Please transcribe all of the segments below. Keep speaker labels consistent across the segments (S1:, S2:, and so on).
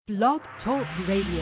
S1: Blog Talk Radio.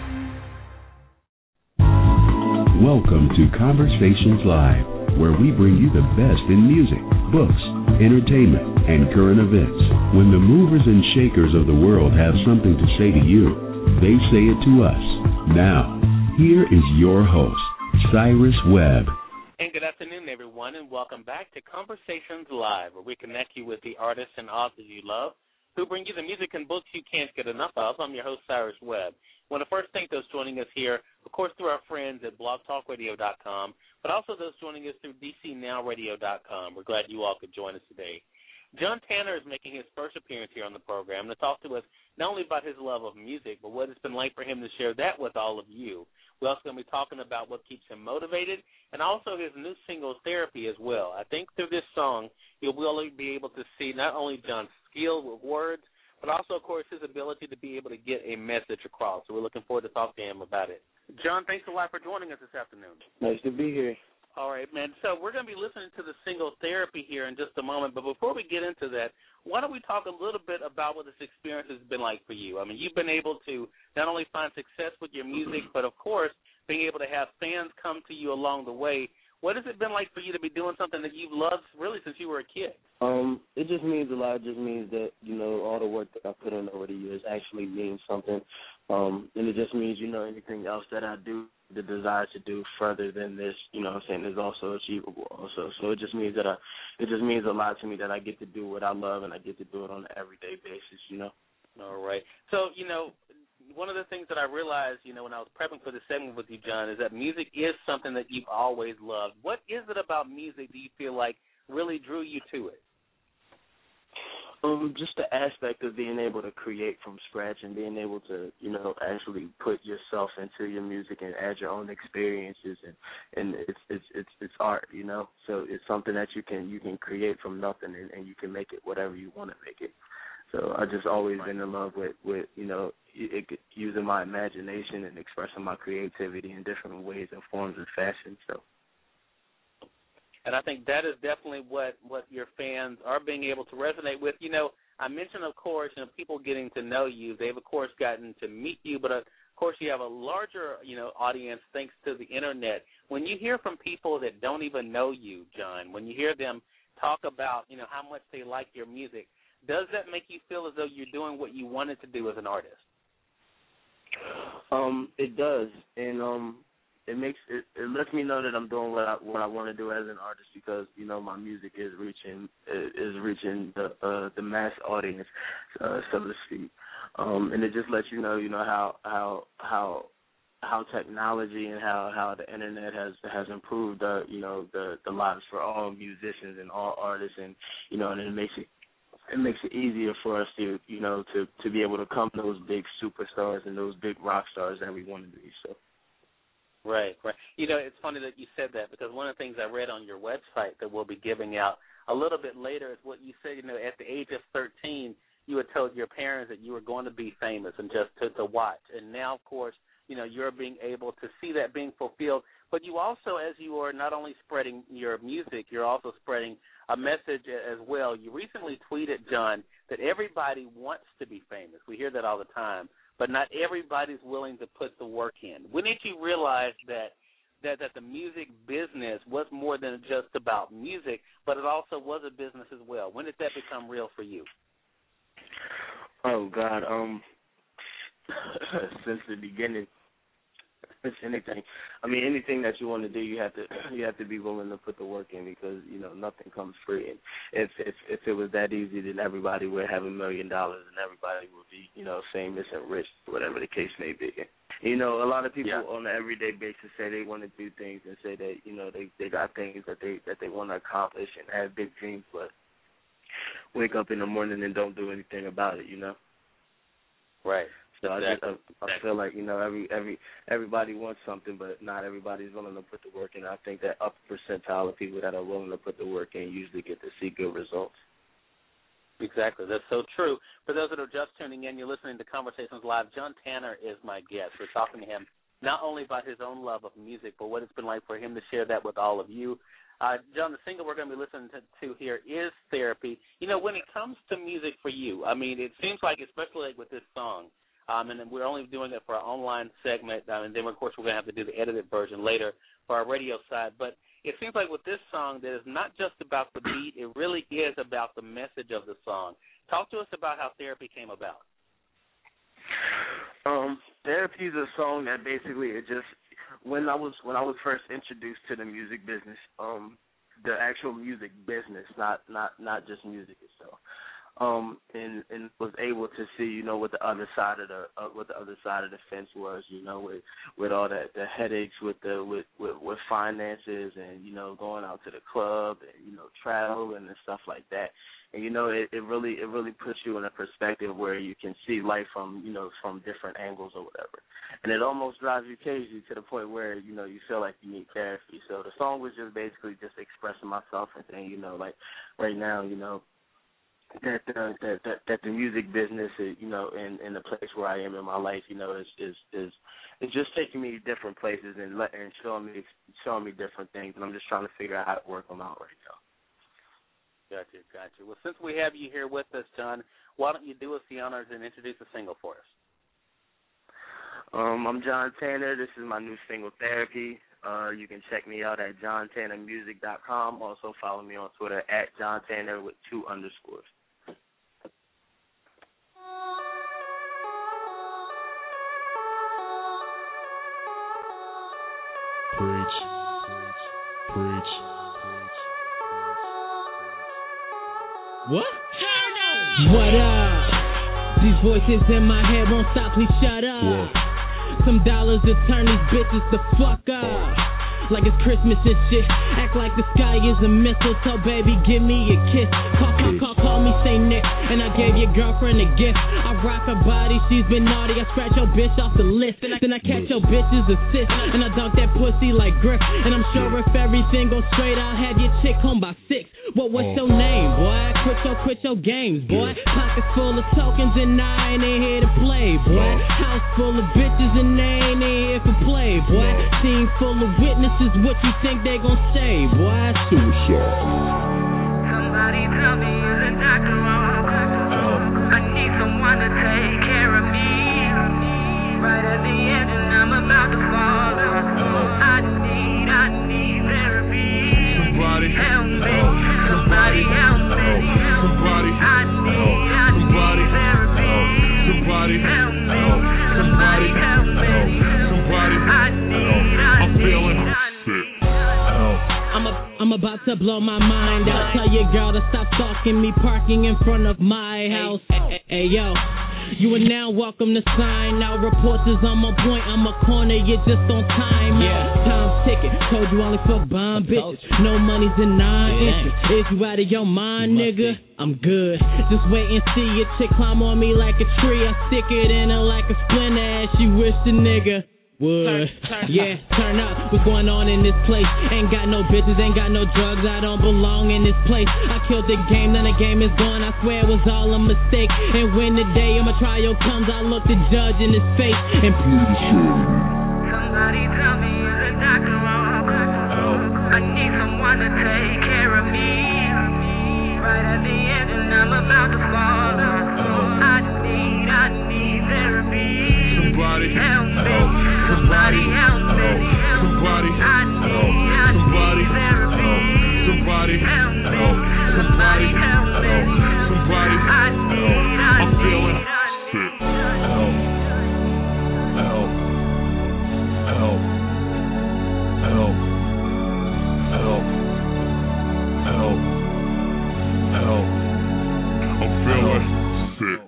S2: Welcome to Conversations Live, where we bring you the best in music, books, entertainment, and current events. When the movers and shakers of the world have something to say to you, they say it to us. Now, here is your host, Cyrus Webb.
S3: And good afternoon, everyone, and welcome back to Conversations Live, where we connect you with the artists and authors you love, who bring you the music and books you can't get enough of. I'm your host, Cyrus Webb. I want to first thank those joining us here, of course, through our friends at blogtalkradio.com, but also those joining us through dcnowradio.com. We're glad you all could join us today. John Tanner is making his first appearance here on the program to talk to us not only about his love of music, but what it's been like for him to share that with all of you. We're also going to be talking about what keeps him motivated and also his new single, Therapy, as well. I think through this song, you'll really be able to see not only John's skill with words, but also, of course, his ability to be able to get a message across. So we're looking forward to talking to him about it. John, thanks a lot for joining us this afternoon.
S4: Nice to be here.
S3: All right, man. So we're going to be listening to the single Therapy here in just a moment. But before we get into that, why don't we talk a little bit about what this experience has been like for you? I mean, you've been able to not only find success with your music, but, of course, being able to have fans come to you along the way. What has it been like for you to be doing something that you've loved really since you were a kid?
S4: It just means a lot. It just means that, all the work that I put in over the years actually means something. And it just means, anything else that I do, the desire to do further than this, is also achievable also. So it just means it just means a lot to me that I get to do what I love and I get to do it on an everyday basis,
S3: All right. So, one of the things that I realized, when I was prepping for this segment with you, John, is that music is something that you've always loved. What is it about music do you feel like really drew you to it?
S4: Just the aspect of being able to create from scratch and being able to, actually put yourself into your music and add your own experiences, and it's art, So it's something that you can create from nothing and you can make it whatever you want to make it. So I just always been in love with using my imagination and expressing my creativity in different ways and forms and fashion. So.
S3: And I think that is definitely what your fans are being able to resonate with. I mentioned, of course, people getting to know you. They've, of course, gotten to meet you, but, of course, you have a larger, audience thanks to the Internet. When you hear from people that don't even know you, John, when you hear them talk about, how much they like your music, does that make you feel as though you're doing what you wanted to do as an artist?
S4: It does, and it lets me know that I'm doing what I want to do as an artist because my music is reaching the mass audience, so to speak, and it just lets you know how technology and how the internet has improved the lives for all musicians and all artists, and and it makes it easier for us to be able to come those big superstars and those big rock stars that we want to be. So.
S3: Right. It's funny that you said that because one of the things I read on your website that we'll be giving out a little bit later is what you said, at the age of 13, you had told your parents that you were going to be famous and just to watch. And now, of course, you're being able to see that being fulfilled. But you also, as you are not only spreading your music, you're also spreading a message as well. You recently tweeted, John, that everybody wants to be famous. We hear that all the time. But not everybody's willing to put the work in. When did you realize that the music business was more than just about music, but it also was a business as well? When did that become real for you?
S4: Oh, God, since the beginning. It's anything. I mean, anything that you want to do, you have to be willing to put the work in because nothing comes free. And if it was that easy, then everybody would have $1 million and everybody would be famous and rich, whatever the case may be. A lot of people on an everyday basis say they want to do things and say that they got things that they want to accomplish and have big dreams, but wake up in the morning and don't do anything about it.
S3: Right.
S4: So I feel like everybody wants something, but not everybody's willing to put the work in. I think that upper percentile of people that are willing to put the work in usually get to see good results.
S3: Exactly. That's so true. For those that are just tuning in, you're listening to Conversations Live. John Tanner is my guest. We're talking to him not only about his own love of music, but what it's been like for him to share that with all of you. John, the single we're going to be listening to here is Therapy. When it comes to music for you, I mean, it seems like, especially like with this song, And then we're only doing it for our online segment, and then, of course, we're going to have to do the edited version later for our radio side. But it seems like with this song that it's not just about the beat. It really is about the message of the song. Talk to us about how Therapy came about.
S4: Therapy is a song that basically it just when I was first introduced to the music business, the actual music business, not just music itself. And was able to see, you know, what the other side of the fence was, you know, with all that the headaches with finances and, you know, going out to the club and, you know, traveling and stuff like that. And, you know, it really puts you in a perspective where you can see life from, you know, from different angles or whatever. And it almost drives you crazy to the point where, you know, you feel like you need therapy. So the song was just basically just expressing myself and saying, you know, like right now, you know, that the music business, is, you know, in the place where I am in my life, you know, is just taking me to different places and showing me different things, and I'm just trying to figure out how to work them out right now.
S3: Gotcha. Well, since we have you here with us, John, why don't you do us the honors and introduce a single for us?
S4: I'm John Tanner. This is my new single, Therapy. You can check me out at johntannermusic.com. Also follow me on Twitter at John Tanner with 2 underscores.
S2: Preach.
S1: What? What up? These voices in my head won't stop, please shut up.
S2: What?
S1: Some dollars to turn these bitches the fuck up. Like it's Christmas and shit. Act like the sky is a mistletoe, baby, give me a kiss. Call me, say Nick. And I gave your girlfriend a gift. I rock her body, she's been naughty. I scratch your bitch off the list. Then I catch your bitches assist. And I dunk that pussy like Griff. And I'm sure if everything goes straight, I'll have your chick home by 6. What's your name, boy? Quit your games, boy. Pockets full of tokens and I ain't in here to play, boy. House full of bitches and they ain't in here for play, boy. Scene full of witnesses, what you think they gon' say, boy?
S2: Suicide.
S5: Somebody tell me, is the doctor wrong? I need someone to take care of me. Right at the edge and I'm about to fall. I need therapy.
S6: Somebody
S5: help me.
S6: Somebody
S5: help me.
S6: Somebody
S5: I need therapy.
S6: Somebody
S5: help me.
S6: Somebody
S5: help me.
S6: Somebody I'm feeling sick.
S1: I'm about to blow my mind out. Tell your girl to stop stalking me, parking in front of my house. Hey, yo. You are now welcome to sign out. Reports is on my point. I'm a corner, you're just on time. Time's ticking. Told you only fuck bomb bitches. No money's in 9 inches. Is you out of your mind, nigga? I'm good. Just wait and see your chick climb on me like a tree. I stick it in her like a splinter as she wish the nigga would. Turn up. What's going on in this place? Ain't got no bitches, ain't got no drugs. I don't belong in this place. I killed the game, then the game is gone. I swear it was all a mistake. And when the day of my trial comes, I look the judge in his face and
S5: somebody tell me, is the doctor wrong? I need someone to take care of me. Right at the end and I'm about to fall. I need therapy.
S6: Somebody
S5: help me.
S6: Somebody
S5: help me.
S6: Somebody
S5: I need therapy.
S6: Somebody
S5: help me.
S6: Somebody
S5: help me.
S6: Somebody I'm feeling sick. I'm feeling sick.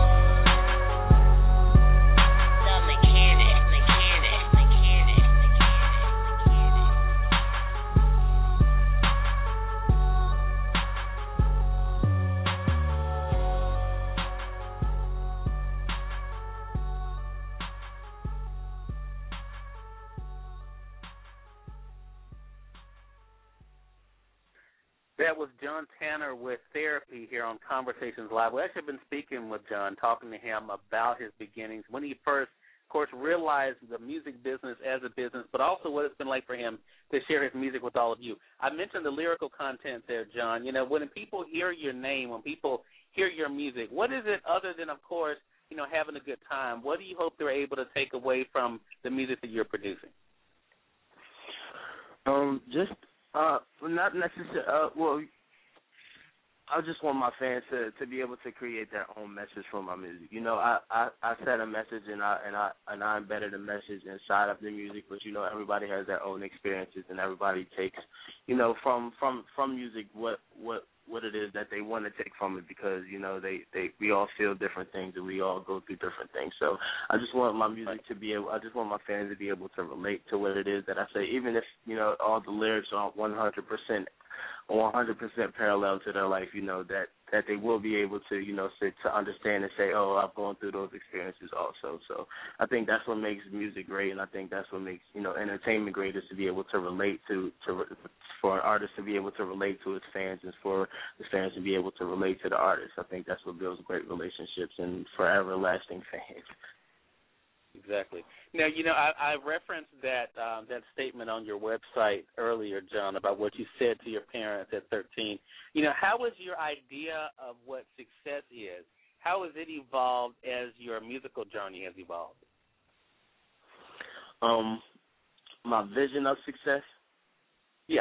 S3: That was John Tanner with Therapy here on Conversations Live. We've actually been speaking with John, talking to him about his beginnings, when he first, of course, realized the music business as a business, but also what it's been like for him to share his music with all of you. I mentioned the lyrical content there, John. You know, when people hear your name, when people hear your music, what is it other than, of course, having a good time, what do you hope they're able to take away from the music that you're producing?
S4: Not necessarily. Well, I just want my fans to be able to create their own message from my music. I set a message and I embedded a message inside of the music, but everybody has their own experiences and everybody takes, from music what it is that they want to take from it, because we all feel different things and we all go through different things. So I just want my music I just want my fans to be able to relate to what it is that I say, even if all the lyrics aren't 100% parallel to their life, that they will be able to, to understand and say, oh, I've gone through those experiences also. So I think that's what makes music great, and I think that's what makes, entertainment great, is to be able to relate for an artist to be able to relate to its fans, and for the fans to be able to relate to the artist. I think that's what builds great relationships and forever lasting fans.
S3: Exactly. Now, I referenced that statement on your website earlier, John, about what you said to your parents at 13. How was your idea of what success is? How has it evolved as your musical journey has evolved?
S4: My vision of success?
S3: Yeah.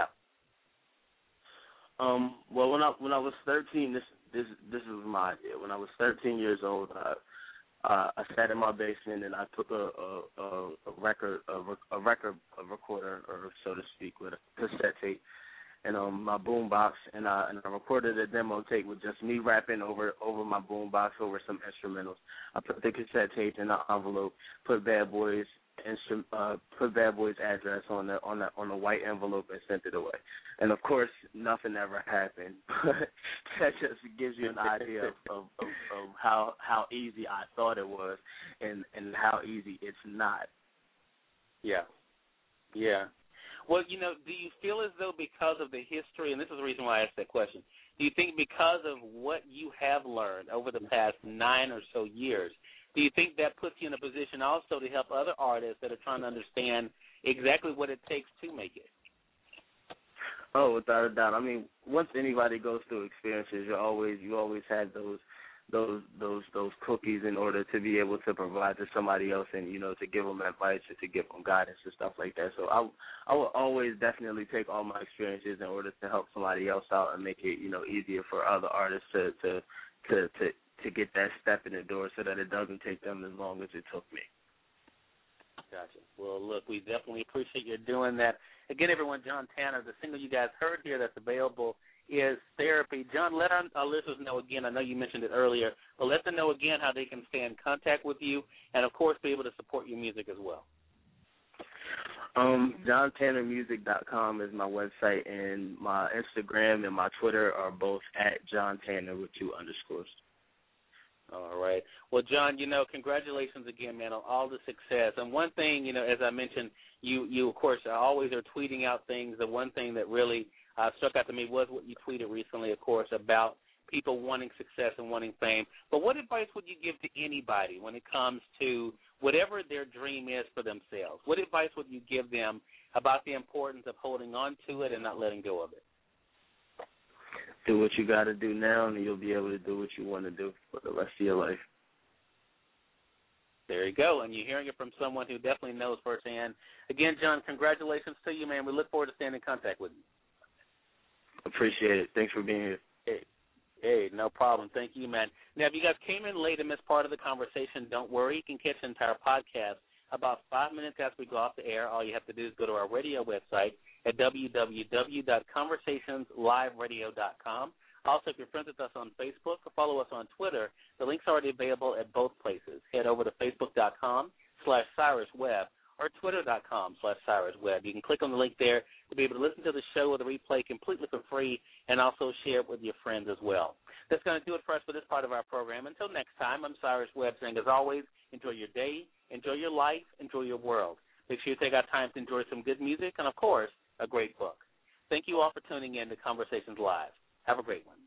S4: Well, when I was 13, this was my idea. When I was 13 years old, I sat in my basement and I took a record recorder, or so to speak, with a cassette tape, and my boombox, and I recorded a demo tape with just me rapping over my boombox over some instrumentals. I put the cassette tape in an envelope, put Bad Boy's address on the white envelope, and sent it away. And of course, nothing ever happened. That just gives you an idea of how easy I thought it was, and how easy it's not.
S3: Yeah. Well, do you feel as though because of the history, and this is the reason why I asked that question, do you think because of what you have learned over the past 9 or so years, do you think that puts you in a position also to help other artists that are trying to understand exactly what it takes to make it?
S4: Oh, without a doubt. I mean, once anybody goes through experiences, you always have those cookies in order to be able to provide to somebody else, and to give them advice and to give them guidance and stuff like that. So I will always definitely take all my experiences in order to help somebody else out and make it easier for other artists to get that step in the door, so that it doesn't take them as long as it took me.
S3: Gotcha. Well, look, we definitely appreciate you doing that. Again, everyone, John Tanner, the single you guys heard here that's available is Therapy. John, let our listeners know again, I know you mentioned it earlier, but let them know again how they can stay in contact with you and, of course, be able to support your music as well.
S4: JohnTannerMusic.com is my website, and my Instagram and my Twitter are both at John Tanner with 2 underscores.
S3: All right. Well, John, congratulations again, man, on all the success. And one thing, as I mentioned, you of course, always are tweeting out things. The one thing that really struck out to me was what you tweeted recently, of course, about people wanting success and wanting fame. But what advice would you give to anybody when it comes to whatever their dream is for themselves? What advice would you give them about the importance of holding on to it and not letting go of it?
S4: Do what you got to do now, and you'll be able to do what you want to do for the rest of your life.
S3: There you go, and you're hearing it from someone who definitely knows firsthand. Again, John, congratulations to you, man. We look forward to staying in contact with you.
S4: Appreciate it. Thanks for being here.
S3: Hey, no problem. Thank you, man. Now, if you guys came in late and missed part of the conversation, don't worry. You can catch the entire podcast about 5 minutes after we go off the air. All you have to do is go to our radio website at www.conversationsliveradio.com. Also, if you're friends with us on Facebook or follow us on Twitter, the link's already available at both places. Head over to facebook.com/CyrusWebb or twitter.com/CyrusWebb. You can click on the link there to be able to listen to the show or the replay completely for free, and also share it with your friends as well. That's going to do it for us for this part of our program. Until next time, I'm Cyrus Webb saying, as always, enjoy your day, enjoy your life, enjoy your world. Make sure you take out time to enjoy some good music and, of course, a great book. Thank you all for tuning in to Conversations Live. Have a great one.